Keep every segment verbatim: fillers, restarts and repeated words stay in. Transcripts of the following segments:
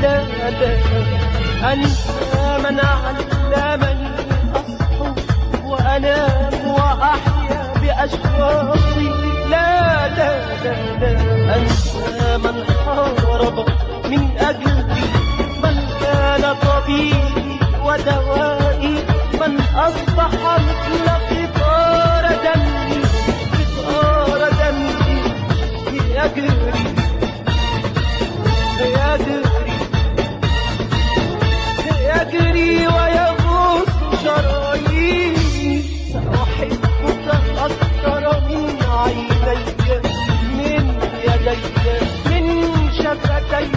لا لا أنسى من علمني أصحو وأنام وأحيا بأشواقي. لا لا لا لا أنسى من حارب من أجلي، من كان طبيبي ودوائي، من أصبح مثل قطار دمي، قطار دمي يجري يجري يجري ويغوص شراييني. سأحبك أكثر من عينيك، من يديك، من شفتيك.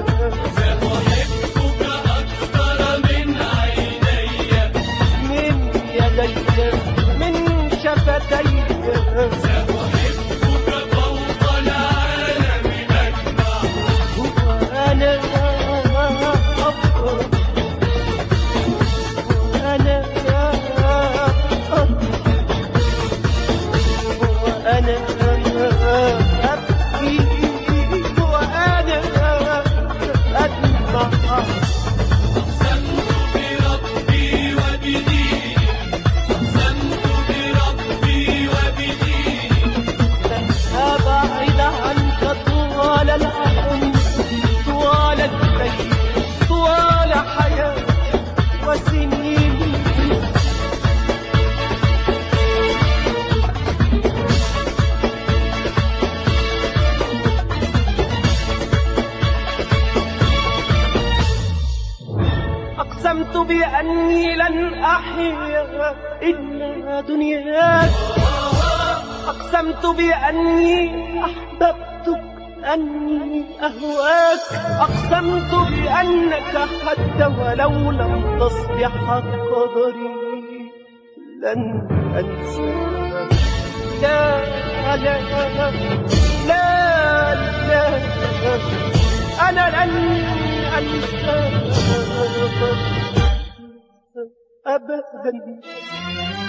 سأحبك أكثر من عيني، من يديك، من شفتيك. سأحبك فوق العالم أجمع. وأنا أفكر وأنا أفكر وأنا أبكي وأنا أدمع. أقسمت بربي وبديني، أقسمت بربي وبديني. لن أبعد عنك طوال العمر، طوال الليل، طوال حياتي وسنيني. أقسمت بأني لن أحيا إلا دنياك. أقسمت بأني أحببتك، أني أهواك. أقسمت بأنك حتى ولو لم تصبح قدري لن أنساك. لا لا لا لا أنا لن أنساك أبدا.